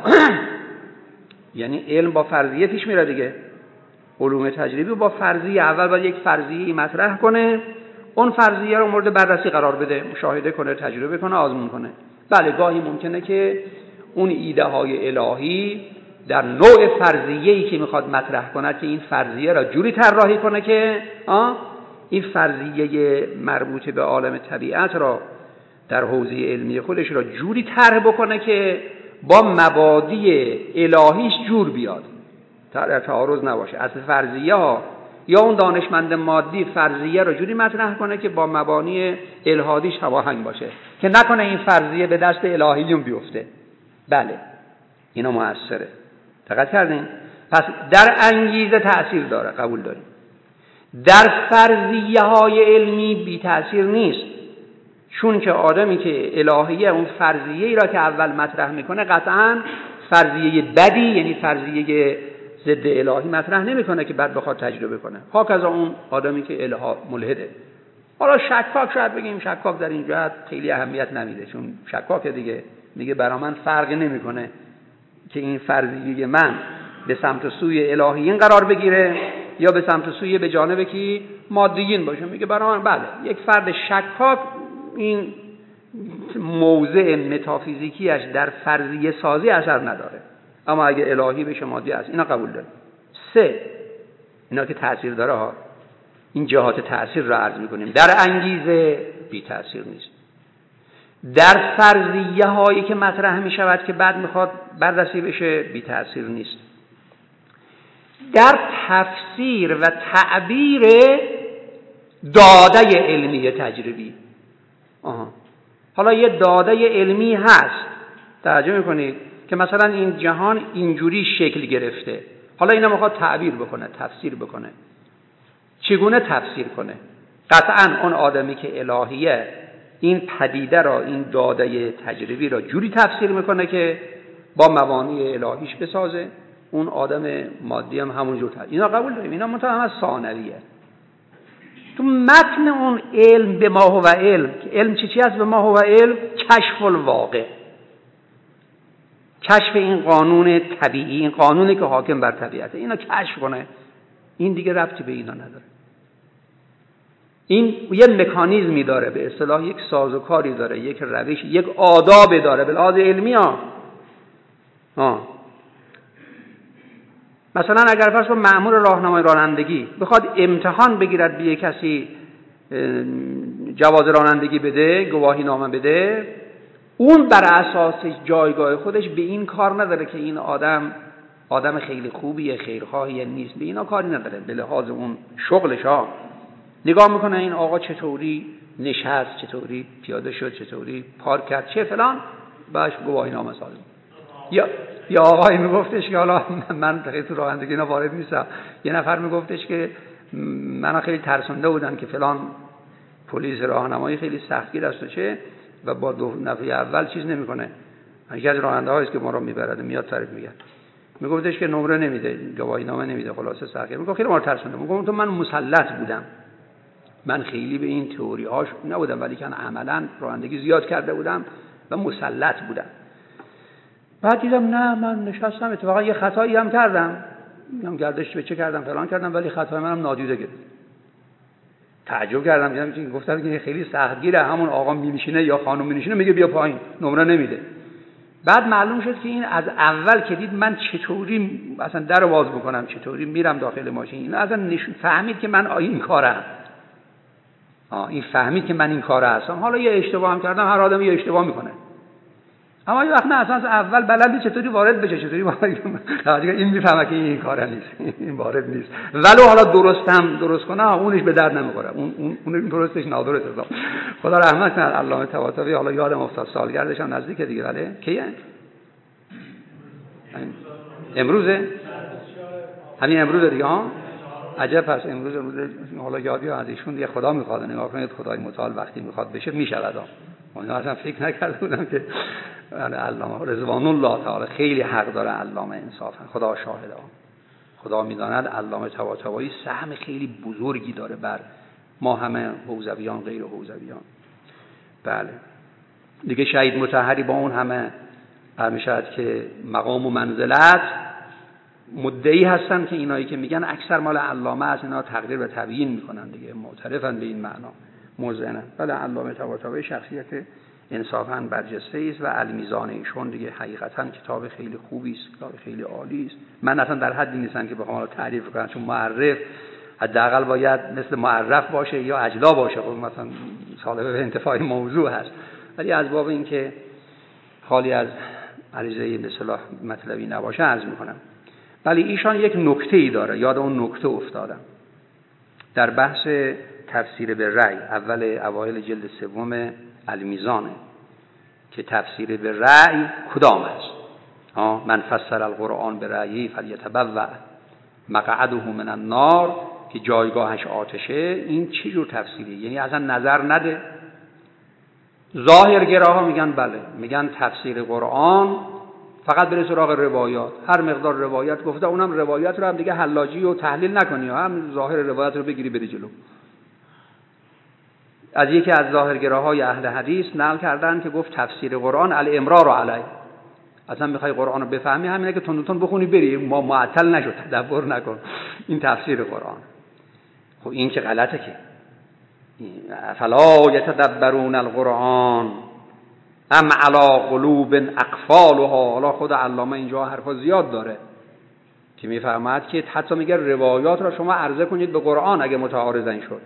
یعنی علم با فرضیه پیش میره دیگه. علوم تجربی با فرضیه، اول باید یک فرضیه مطرح کنه، اون فرضیه رو مورد بررسی قرار بده، مشاهده کنه، تجربه کنه، آزمون کنه. بله گاهی ممکنه که اون ایده های الهی در نوع فرضیه‌ای که میخواد مطرح کنه که این فرضیه را جوری طراحی کنه که آه این فرضیه مربوط به عالم طبیعت را در حوزه علمی خودش را جوری طرح بکنه که با مبادی الهیش جور بیاد، در تعارض نباشه. اصل فرضیه ها یا اون دانشمند مادی فرضیه را جوری مطرح کنه که با مبانی الهادیش هماهنگ باشه، که نکنه این فرضیه به دست الهیون بیفته. بله اینا مؤثره. دقت کردین؟ پس در انگیزه تأثیر داره، قبول داریم. در فرضیه های علمی بی تأثیر نیست، چون که آدمی که الهیه اون فرضیه ای را که اول مطرح میکنه قطعاً فرضیه بدی، یعنی فرضیه ضد الهی مطرح نمیکنه که بعد بخواد تجربه کنه. هاکذا اون آدمی که الها ملحده. حالا شکاک شاید بگیم شکاک در این جهت خیلی اهمیت نمیده، چون شکاک دیگه میگه برا من فرقی نمیکنه که این فرضیه من به سمت سوی الهیین قرار بگیره یا به سمت سوی به جانب کی مادیین باشه. میگه برا من بله، یک فرد شکاک این موضع متافیزیکیش در فرضیه سازی اثر نداره، اما اگه الهی بشه مادی است اینا قبول داره. سه، اینا که تأثیر داره ها، این جهات تأثیر را عرض میکنیم. در انگیزه بی تأثیر نیست، در فرضیه هایی که مطرح میشود که بعد میخواد بررسی بشه بی تأثیر نیست، در تفسیر و تعبیر داده علمی تجربی. آها. حالا یه داده علمی هست، توجه میکنید که مثلا این جهان اینجوری شکل گرفته، حالا اینا میخواد تعبیر بکنه، تفسیر بکنه. چگونه تفسیر کنه؟ قطعاً اون آدمی که الهیه این پدیده را، این داده تجربی را جوری تفسیر میکنه که با مبانی الهیش بسازه. اون آدم مادی هم همونجور تفسیر. اینا قبول داریم، اینا منتها هم از ثانویه. تو متن اون علم به ما هو علم، علم چی چی است؟ به ما هو علم کشف الواقع، کشف این قانون طبیعی، این قانونی که حاکم بر طبیعته، اینا کشف کنه. این دیگه ربطی به اینا نداره. این یه مکانیزمی داره، به اصطلاح یک سازوکاری داره، یک روش، یک آداب داره به لحاظ علمی ها. ها مثلا اگر فرض کن مأمور راهنمای رانندگی بخواد امتحان بگیرد به یک کسی جواز رانندگی بده، گواهی نامه بده، اون بر اساس جایگاه خودش به این کار نداره که این آدم آدم خیلی خوبیه، خیرخواهیه، نیست، به اینا کاری نداره. به لحاظ اون شغلش ها نگاه میکنه این آقا چطوری نشست، چطوری پیاده شد، چطوری پارک کرد، چه فلان، باش گواهی نامه سازه. یا یا آقایی میگفتش که حالا من خیلی تو رانندگی اینا وارد نیستم، یه نفر میگفتش که من خیلی ترسونده بودم که فلان پلیس راهنمایی خیلی سختگیر است و چه، و با دو نفر اول چیز نمیکنه. یکی از راننده‌هایی است که ما رو میبرد میاد تعریف میگه، میگفتش که نمره نمیده، گواهی نامه نمیده، خلاصه سختگیر. میگه خیلی ما رو ترسونده. میگم تو من مسلط بودم، من خیلی به این تئوری هاش نبودم، ولی که عملاً رانندگی زیاد کرده بودم و مسلط بودم. بعد دیدم نه، من نشستم اتفاقا یه خطایی هم کردم، میگم گردش به چه کردم فلان کردم، ولی خطای منم نادیده گرفت. تعجب کردم، دیدم که گفتن که خیلی سختگیره، همون آقا میشینه یا خانم میشینه میگه بیا پایین، نمره نمیده. بعد معلوم شد که این از اول که دید من چطوری اصلا در باز بکنم، چطوری میرم داخل ماشین، این اصلا نشون فهمید که من این کارم. آه این فهمید که من این کاره هستم. حالا یه اشتباه هم کردم، هر آدمی یه اشتباه میکنه، اما یه وقت نه اصلا اول بلدی چطوری وارد بشه، چطوری وارد این میفهمه که این کاره نیست، این وارد نیست، ولو حالا درست هم درست کنه اونش به درد نمیخوره، اون اون اون درستش نادرست است. خدا رحمت کنه علامه طباطبایی، حالا یادم افتاد سالگردش هم نزدیک دیگه، ولی کیه؟ امروزه؟ همین امروز دیگه ها؟ عجب. پس امروز امروز حالا یادی از ایشون دیگه خدا میخواد، نگاه کنید خدای متعال وقتی میخواد بشه میشود. من اصلا فکر نکرده بودم که علامه رضوان الله تعالی خیلی حق داره، علامه انصافا، خدا شاهده، خدا میداند علامه طباطبایی سهم خیلی بزرگی داره بر ما همه حوزویان غیر حوزویان. بله دیگه شهید مطهری با اون همه میشد که مقام و منزلت مدعی هستن که اینایی که میگن اکثر مال علامه است، اینا تقریر و تبیین میکنن دیگه، معترفن به این معنا، موزنن. بله علامه طباطبایی شخصیت انصافاً برجسته است و المیزان ایشون دیگه حقیقتاً کتاب خیلی خوبی است، کتاب خیلی عالی است. من اصلا در حدی نیستم که بخوام تعریف کنم، چون معرف حداقل باید مثل معرف باشه یا اجلا باشه، خب مثلا صالح به انتفاع موضوع هست، ولی از باب اینکه خالی از عریضه به اصطلاح مطلبی نباشه عرض میکنم. ولی ایشان یک نکته‌ای داره، یاد اون نکته افتادم در بحث تفسیر به رأی، اول اوایل جلد سوم المیزانه که تفسیر به رأی کدام است. ها من فسر القرآن به رأیی فلیتبوأ مقعده من النار که جایگاهش آتشه، این چه جور تفسیری؟ یعنی اصلا نظر نده. ظاهرگراها میگن بله، میگن تفسیر قرآن فقط بره سراغ روایات، هر مقدار روایت گفته اونم روایت رو هم دیگه حلاجی و تحلیل نکنی، هم ظاهر روایت رو بگیری بری جلو. از یکی از ظاهرگراهای اهل حدیث نقل کردن که گفت تفسیر قرآن الامرار علیه، اصلا میخوای قرآن رو بفهمی همینه که تون بخونی بری، ما معطل نشو، تدبر نکن، این تفسیر قرآن. خب این که غلطه که فلا یتدبرون القرآن ام علی قلوب اقفالها. حالا خود علامه اینجا حرفا زیاد داره که میفهمد که حتی میگه روایات را شما عرضه کنید به قرآن اگه متعارضن شد.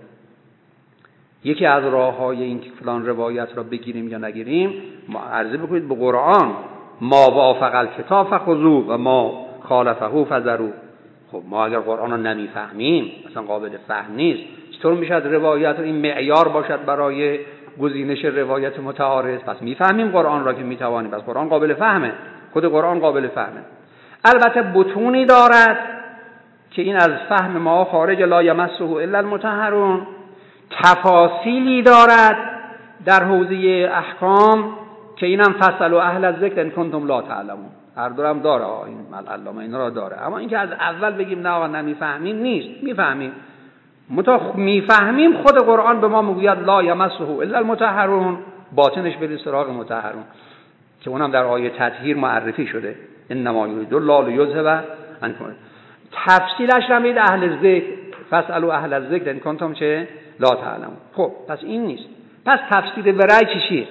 یکی از راه‌های این که فلان روایت را بگیریم یا نگیریم، ما عرضه بکنید به قرآن، ما وافق الکتاب فخذوه و ما خالفه فذروه. خب ما اگر قرآن رو نمیفهمیم، اصلا قابل فهم نیست، چطور میشد روایت این معیار باشد برای گزینش روایت متعارض؟ پس میفهمیم قرآن را که میتوانیم، پس قرآن قابل فهمه، خود قرآن قابل فهمه. البته بطونی دارد که این از فهم ما خارج، لا یمسه الا المطهرون. تفاصیلی دارد در حوزه احکام که اینم فصلوا اهل الذکر ان کنتم لا تعلمون. هر دو هم داره، این علامه اینا را داره. اما اینکه از اول بگیم نه آقا نمیفهمیم، نیست، میفهمیم. متا میفهمیم خود قرآن به ما میگوید لا یمسه الا المطهرون، باطنش برید سراغ مطهرون که اونم در آیه تطهیر معرفی شده، انما یرید الله لیذهب عنکم. تفصیلش را میگه اهل ذکر، فاسالوا اهل الذکر ان کنتم چه لا تعلمون. خب پس این نیست. پس تفسیر به رأی چیه؟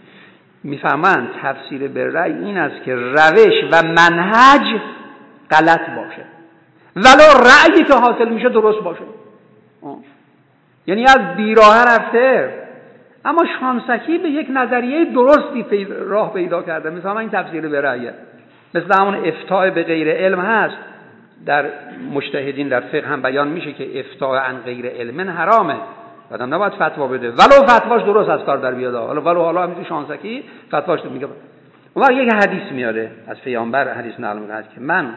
میفهمن تفسیر به رأی این است که روش و منهج غلط باشه ولو رأیی که حاصل میشه درست باشه. آه. یعنی از بیراه رفته اما شانسکی به یک نظریه درستی پید... راه پیدا کرده. مثلا این تفسیر به رأیه، مثل همون افتاء به غیر علم هست در مجتهدین در فقه هم بیان میشه که افتاء عن غیر علم حرامه، آدم نباید فتوا بده ولو فتواش درست از کار در بیاد. حالا ولو حالا همین شانسکی فتواش میگه. اون یک حدیث میاره از پیامبر، حدیث نقل میکنه که من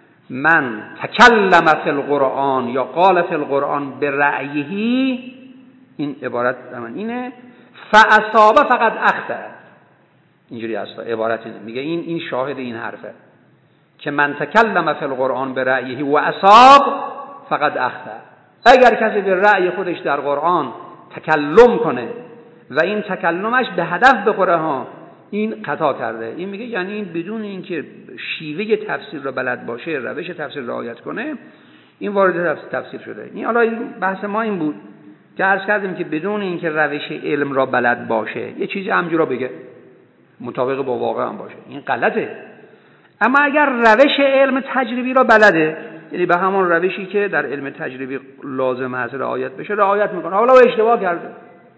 من تکلم فی القرآن یا قال فی القرآن برأیه، این عبارت من اینه، فاصاب فقط اخطأ. اینجوری هست عبارت اینه، میگه این این شاهد این حرفه که من تکلم فی القرآن برأیه و اصاب فقط اخطأ. اگر کسی به رأی خودش در قرآن تکلم کنه و این تکلمش به هدف بخوره ها، این خطا کرده. این میگه یعنی این بدون اینکه شیوه تفسیر رو بلد باشه، روش تفسیر رعایت کنه، این وارد تفسیر شده. این حالا بحث ما این بود که عرض کردیم که بدون اینکه روش علم را بلد باشه یه چیزی همجورا بگه، مطابق با واقع هم باشه، این غلطه. اما اگر روش علم تجربی را بلده، یعنی به همون روشی که در علم تجربی لازم هست رعایت بشه رعایت میکنه. حالا اشتباه کرده،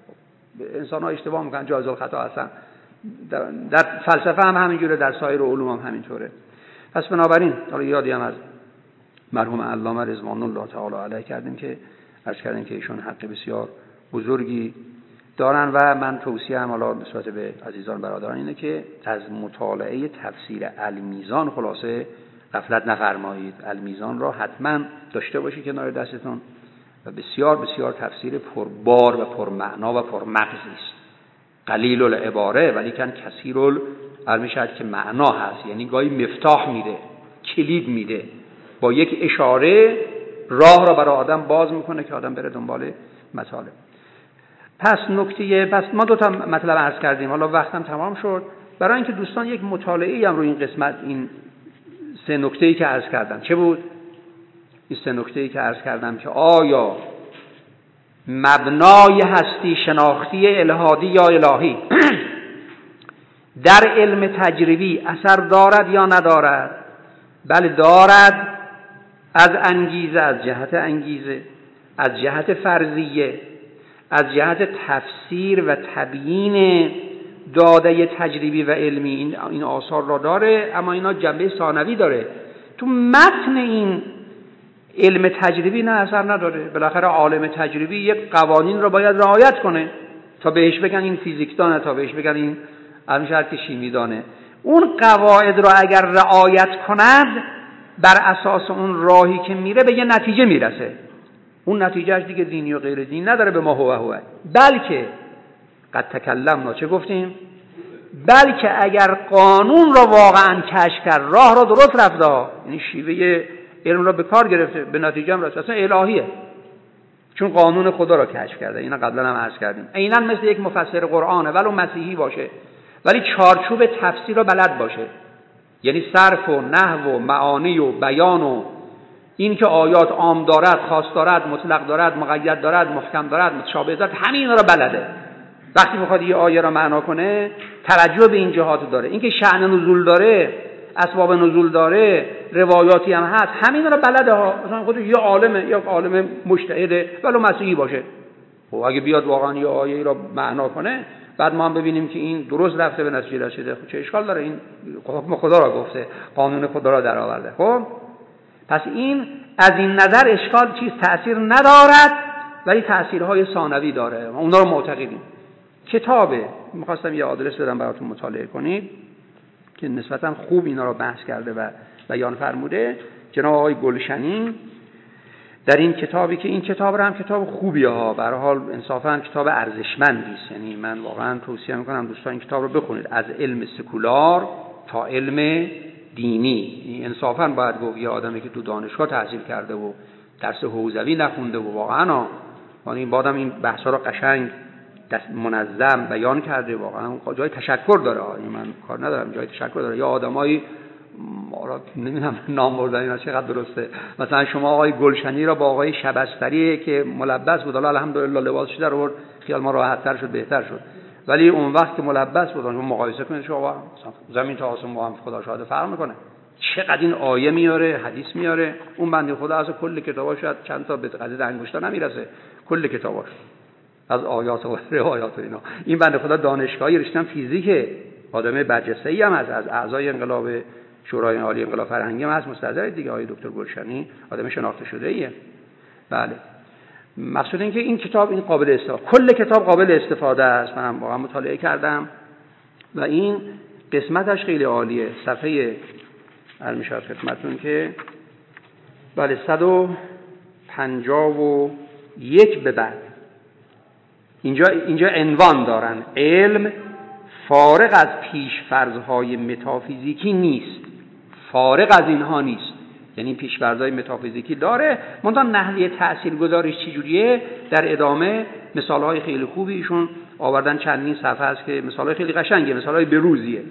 انسان ها اشتباه میکنن، جایز الخطا هستن، در, در فلسفه هم همینجوره، در سایر علوم هم همینطوره. پس بنابراین حالا یادی هم از مرحوم علامه رضوان الله تعالی علیه کردیم که عرض کردیم که ایشون حق بسیار بزرگی دارن و من توصیه هم حالا نسبت به عزیزان برادران اینه که از مطالعه تفسیر المیزان خلاصه غفلت نفرمایید. المیزان را حتما داشته باشید کنار دستتون و بسیار بسیار تفسیر پربار و پرمعنا و پرمغزی است. قلیل العباره ولی کن کثیر المیشهد که معنا هست، یعنی گاهی مفتاح میده، کلید میده، با یک اشاره راه را برای آدم باز میکنه که آدم بره دنبال مطالب. پس نکته پس ما دو تا مطلب عرض کردیم، حالا وقتم تمام شد. برای اینکه دوستان یک مطالعه‌ای هم رو این قسمت، این سه نکته‌ای که عرض کردم چه بود؟ این سه نکته‌ای که عرض کردم که آیا مبنای هستی شناختی الهادی یا الهی در علم تجربی اثر دارد یا ندارد؟ بله دارد، از انگیزه، از جهت انگیزه، از جهت فرضیه، از جهت تفسیر و تبیین داده تجربی و علمی این این آثار را داره. اما اینا جنبه ثانوی داره، تو متن این علم تجربی نه اثر نداره. بالاخره عالم تجربی یک قوانین را باید رعایت کنه تا بهش بگن این فیزیک دانه، تا بهش بگن این همین که شیمی دانه. اون قواعد را اگر رعایت کند بر اساس اون راهی که میره به یه نتیجه میرسه. اون نتیجهش دیگه دینی و غیر دینی نداره به ما هو هو. بلکه قد تکلمنا، چه گفتیم؟ بلکه اگر قانون را واقعا کشف کرد، راه را درست رفت، یعنی شیوه علم را به کار گرفته، به نتیجه هم رسید، اصلا الهیه، چون قانون خدا را کشف کرده. اینا قبلا هم عرض کردیم. عیناً مثل یک مفسر قرآنه، ولو مسیحی باشه، ولی چارچوب تفسیر را بلد باشه، یعنی صرف و نحو و معانی و بیان و این که آیات عام دارد، خاص دارد، مطلق دارد، مقید دارد، محکم دارد، متشابه دارد، همین را بلده. وقتی میخواد یه آیه را معنا کنه توجه به این جهات داره، اینکه شأن نزول داره، اسباب نزول داره، روایاتی هم هست، همین را بلده ها. مثلا خودش یه عالمه، یا عالم مجتهده، ولو مسیحی باشه. خب اگه بیاد واقعا یه آیه را معنا کنه، بعد ما هم ببینیم که این درست رفته به نتیجه رسیده، خب چه اشکال داره؟ این حکم خدا را گفته، قانون خدا را در آورده. خب پس این از این نظر اشکال چیز تأثیر ندارد، ولی تأثیرهای ثانوی داره، اونا رو معتقدیم. کتابه، میخواستم یه آدرس بدم براتون مطالعه کنید که نسبتا خوب اینا رو بحث کرده و بیان فرموده جناب آقای گلشنی در این کتابی، که این کتاب رو هم کتاب خوبیه ها، به هر حال انصافا کتاب ارزشمندی است. یعنی من واقعا توصیه میکنم دوستان این کتاب رو بخونید، از علم سکولار تا علم دینی. انصافا باید گفت یه آدمی که تو دانشگاه تحصیل کرده و درس حوزوی نخونده و واقعا یعنی این بادم این بحثا رو قشنگ دست منظم بیان کرده، واقعا جای تشکر داره. من کار ندارم، جای تشکر داره. یا آدمایی ما نمیدونم نام بردن اینا چقدر درسته، مثلا شما آقای گلشنی را با آقای شبستری که ملبس بود، الله الحمدلله لباسش در آورد، خیال ما راحت‌تر شد، بهتر شد، ولی اون وقت که ملبس بود شما مقایسه کنید، شما زمین تا آسمون با هم خدا شاهد فرق میکنه. چقدر این آیه میاره، حدیث میاره. اون بنده خدا از کل کتاباش شاید چند تا به قضیه انگشتا نمیرسه، کل کتاباش از آیات و روایات و اینا. این بنده خدا دانشگاهی رشته فیزیک، آدم برجسته‌ای هم از از اعضای انقلاب شورای عالی انقلاب فرهنگی هم هست، مستحضر دیگه. آقای دکتر گلشنی آدم شناخته شده ایه. بله، مقصود این که این کتاب این قابل استفاده، کل کتاب قابل استفاده است. من واقعا مطالعه کردم و این قسمتش خیلی عالیه. صفحه المیشات خدمتتون که بله صد و پنجاه و یک به بعد اینجا اینجا عنوان دارن: علم فارغ از پیش‌فرض‌های متافیزیکی نیست. فارغ از اینها نیست، یعنی پیش‌فرض‌های متافیزیکی داره، منتها نحوه تاثیرگذاریش چجوریه در ادامه مثال‌های خیلی خوبی ایشون آوردن. چندین صفحه است که مثال‌های خیلی قشنگه، مثال‌های بروزیه،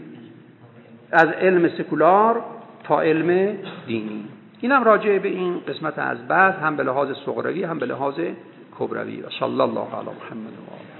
از علم سکولار تا علم دینی. اینم راجع به این قسمت از بحث، هم به لحاظ صغروی هم به لحاظ کبروی. و صلی الله علی محمد و آله.